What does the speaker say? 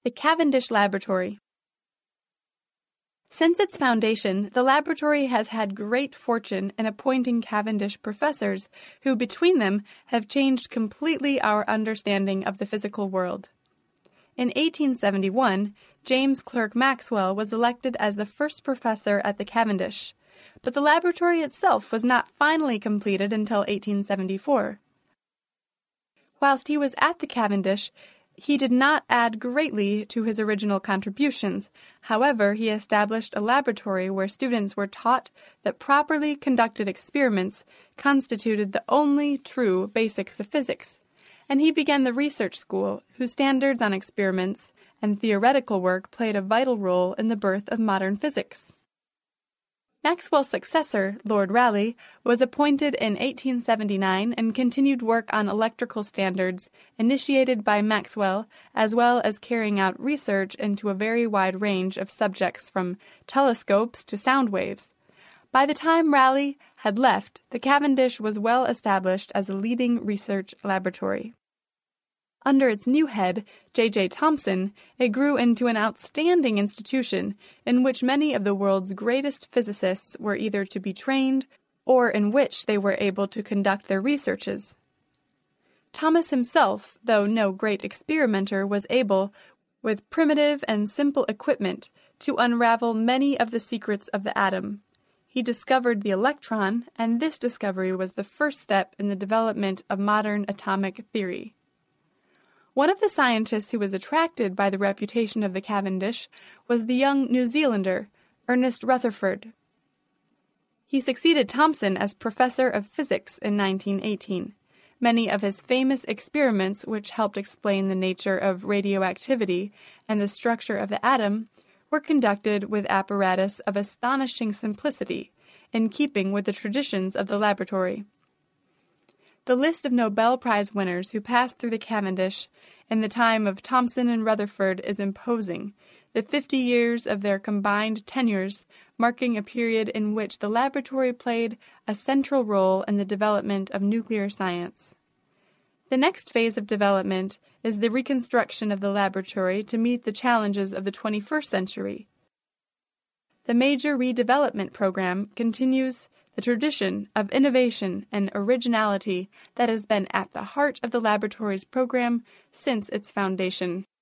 The Cavendish Laboratory. Since its foundation, the laboratory has had great fortune in appointing Cavendish professors who, between them, have changed completely our understanding of the physical world. In 1871, James Clerk Maxwell was elected as the first professor at the Cavendish, but the laboratory itself was not finally completed until 1874. Whilst he was at the Cavendish, he did not add greatly to his original contributions. However, he established a laboratory where students were taught that properly conducted experiments constituted the only true basics of physics, and he began the research school, whose standards on experiments and theoretical work played a vital role in the birth of modern physics. Maxwell's successor, Lord Rayleigh, was appointed in 1879 and continued work on electrical standards initiated by Maxwell, as well as carrying out research into a very wide range of subjects from telescopes to sound waves. By the time Rayleigh had left, the Cavendish was well established as a leading research laboratory. Under its new head, J.J. Thomson, it grew into an outstanding institution in which many of the world's greatest physicists were either to be trained or in which they were able to conduct their researches. Thomas himself, though no great experimenter, was able, with primitive and simple equipment, to unravel many of the secrets of the atom. He discovered the electron, and this discovery was the first step in the development of modern atomic theory. One of the scientists who was attracted by the reputation of the Cavendish was the young New Zealander, Ernest Rutherford. He succeeded Thomson as professor of physics in 1918. Many of his famous experiments, which helped explain the nature of radioactivity and the structure of the atom, were conducted with apparatus of astonishing simplicity, in keeping with the traditions of the laboratory. The list of Nobel Prize winners who passed through the Cavendish in the time of Thomson and Rutherford is imposing, the 50 years of their combined tenures marking a period in which the laboratory played a central role in the development of nuclear science. The next phase of development is the reconstruction of the laboratory to meet the challenges of the 21st century. The major redevelopment program continues the tradition of innovation and originality that has been at the heart of the laboratory's program since its foundation.